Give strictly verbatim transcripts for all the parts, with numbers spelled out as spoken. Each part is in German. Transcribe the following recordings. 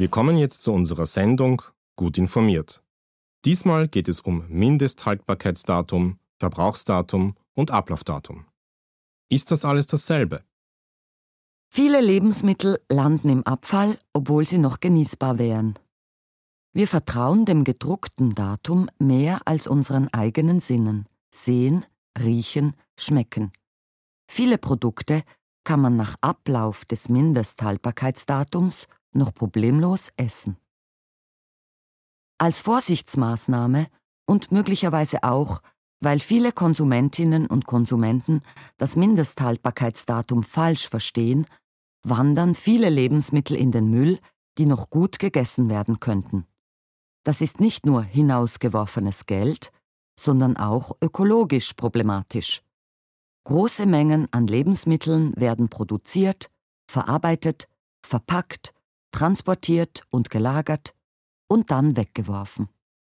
Wir kommen jetzt zu unserer Sendung Gut informiert. Diesmal geht es um Mindesthaltbarkeitsdatum, Verbrauchsdatum und Ablaufdatum. Ist das alles dasselbe? Viele Lebensmittel landen im Abfall, obwohl sie noch genießbar wären. Wir vertrauen dem gedruckten Datum mehr als unseren eigenen Sinnen. Sehen, riechen, schmecken. Viele Produkte kann man nach Ablauf des Mindesthaltbarkeitsdatums noch problemlos essen. Als Vorsichtsmaßnahme und möglicherweise auch, weil viele Konsumentinnen und Konsumenten das Mindesthaltbarkeitsdatum falsch verstehen, wandern viele Lebensmittel in den Müll, die noch gut gegessen werden könnten. Das ist nicht nur hinausgeworfenes Geld, sondern auch ökologisch problematisch. Große Mengen an Lebensmitteln werden produziert, verarbeitet, verpackt, transportiert und gelagert und dann weggeworfen.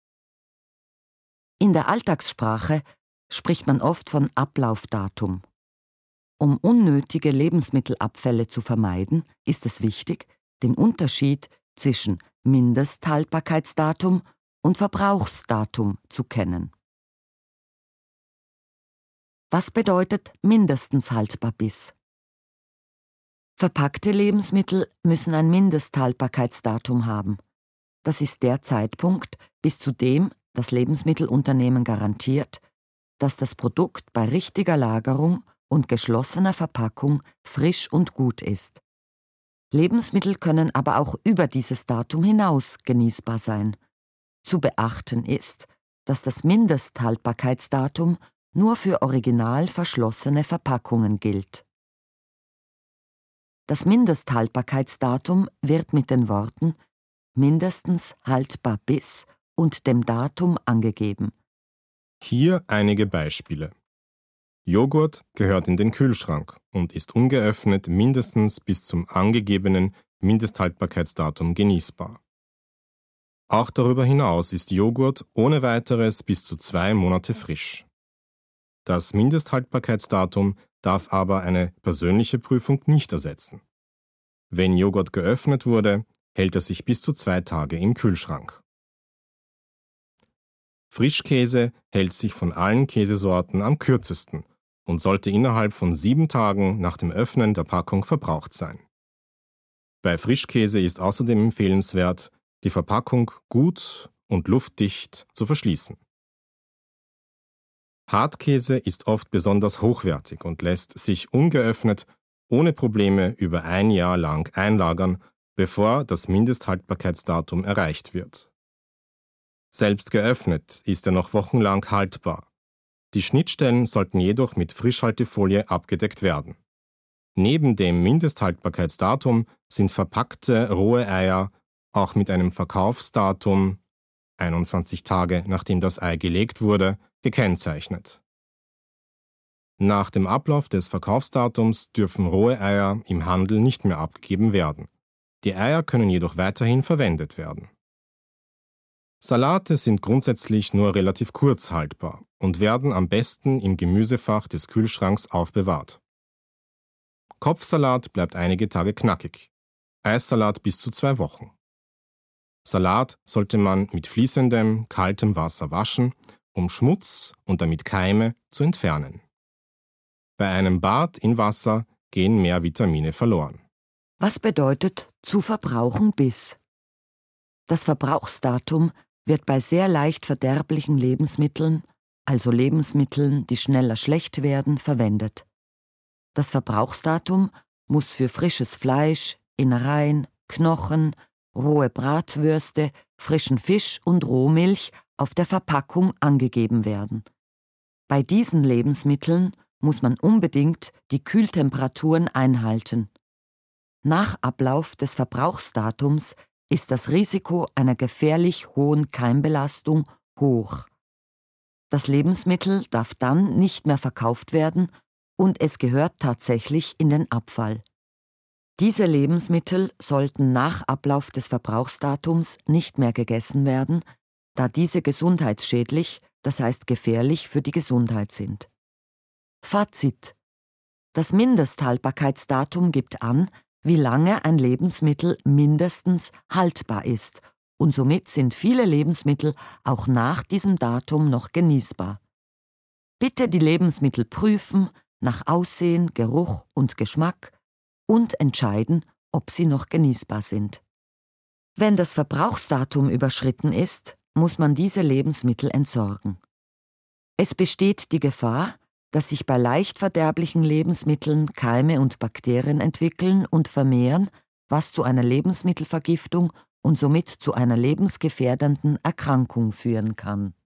In der Alltagssprache spricht man oft von Ablaufdatum. Um unnötige Lebensmittelabfälle zu vermeiden, ist es wichtig, den Unterschied zwischen Mindesthaltbarkeitsdatum und Verbrauchsdatum zu kennen. Was bedeutet mindestens haltbar bis? Verpackte Lebensmittel müssen ein Mindesthaltbarkeitsdatum haben. Das ist der Zeitpunkt, bis zu dem das Lebensmittelunternehmen garantiert, dass das Produkt bei richtiger Lagerung und geschlossener Verpackung frisch und gut ist. Lebensmittel können aber auch über dieses Datum hinaus genießbar sein. Zu beachten ist, dass das Mindesthaltbarkeitsdatum nur für original verschlossene Verpackungen gilt. Das Mindesthaltbarkeitsdatum wird mit den Worten mindestens haltbar bis und dem Datum angegeben. Hier einige Beispiele. Joghurt gehört in den Kühlschrank und ist ungeöffnet mindestens bis zum angegebenen Mindesthaltbarkeitsdatum genießbar. Auch darüber hinaus ist Joghurt ohne weiteres bis zu zwei Monate frisch. Das Mindesthaltbarkeitsdatum darf aber eine persönliche Prüfung nicht ersetzen. Wenn Joghurt geöffnet wurde, hält er sich bis zu zwei Tage im Kühlschrank. Frischkäse hält sich von allen Käsesorten am kürzesten und sollte innerhalb von sieben Tagen nach dem Öffnen der Packung verbraucht sein. Bei Frischkäse ist außerdem empfehlenswert, die Verpackung gut und luftdicht zu verschließen. Hartkäse ist oft besonders hochwertig und lässt sich ungeöffnet ohne Probleme über ein Jahr lang einlagern, bevor das Mindesthaltbarkeitsdatum erreicht wird. Selbst geöffnet ist er noch wochenlang haltbar. Die Schnittstellen sollten jedoch mit Frischhaltefolie abgedeckt werden. Neben dem Mindesthaltbarkeitsdatum sind verpackte rohe Eier auch mit einem Verkaufsdatum, einundzwanzig Tage nachdem das Ei gelegt wurde, gekennzeichnet. Nach dem Ablauf des Verkaufsdatums dürfen rohe Eier im Handel nicht mehr abgegeben werden. Die Eier können jedoch weiterhin verwendet werden. Salate sind grundsätzlich nur relativ kurz haltbar und werden am besten im Gemüsefach des Kühlschranks aufbewahrt. Kopfsalat bleibt einige Tage knackig, Eissalat bis zu zwei Wochen. Salat sollte man mit fließendem, kaltem Wasser waschen, um Schmutz und damit Keime zu entfernen. Bei einem Bad in Wasser gehen mehr Vitamine verloren. Was bedeutet zu verbrauchen bis? Das Verbrauchsdatum wird bei sehr leicht verderblichen Lebensmitteln, also Lebensmitteln, die schneller schlecht werden, verwendet. Das Verbrauchsdatum muss für frisches Fleisch, Innereien, Knochen, rohe Bratwürste, frischen Fisch und Rohmilch auf der Verpackung angegeben werden. Bei diesen Lebensmitteln muss man unbedingt die Kühltemperaturen einhalten. Nach Ablauf des Verbrauchsdatums ist das Risiko einer gefährlich hohen Keimbelastung hoch. Das Lebensmittel darf dann nicht mehr verkauft werden und es gehört tatsächlich in den Abfall. Diese Lebensmittel sollten nach Ablauf des Verbrauchsdatums nicht mehr gegessen werden, da diese gesundheitsschädlich, das heißt gefährlich für die Gesundheit sind. Fazit: Das Mindesthaltbarkeitsdatum gibt an, wie lange ein Lebensmittel mindestens haltbar ist, und somit sind viele Lebensmittel auch nach diesem Datum noch genießbar. Bitte die Lebensmittel prüfen nach Aussehen, Geruch und Geschmack und entscheiden, ob sie noch genießbar sind. Wenn das Verbrauchsdatum überschritten ist, muss man diese Lebensmittel entsorgen. Es besteht die Gefahr, dass sich bei leicht verderblichen Lebensmitteln Keime und Bakterien entwickeln und vermehren, was zu einer Lebensmittelvergiftung und somit zu einer lebensgefährdenden Erkrankung führen kann.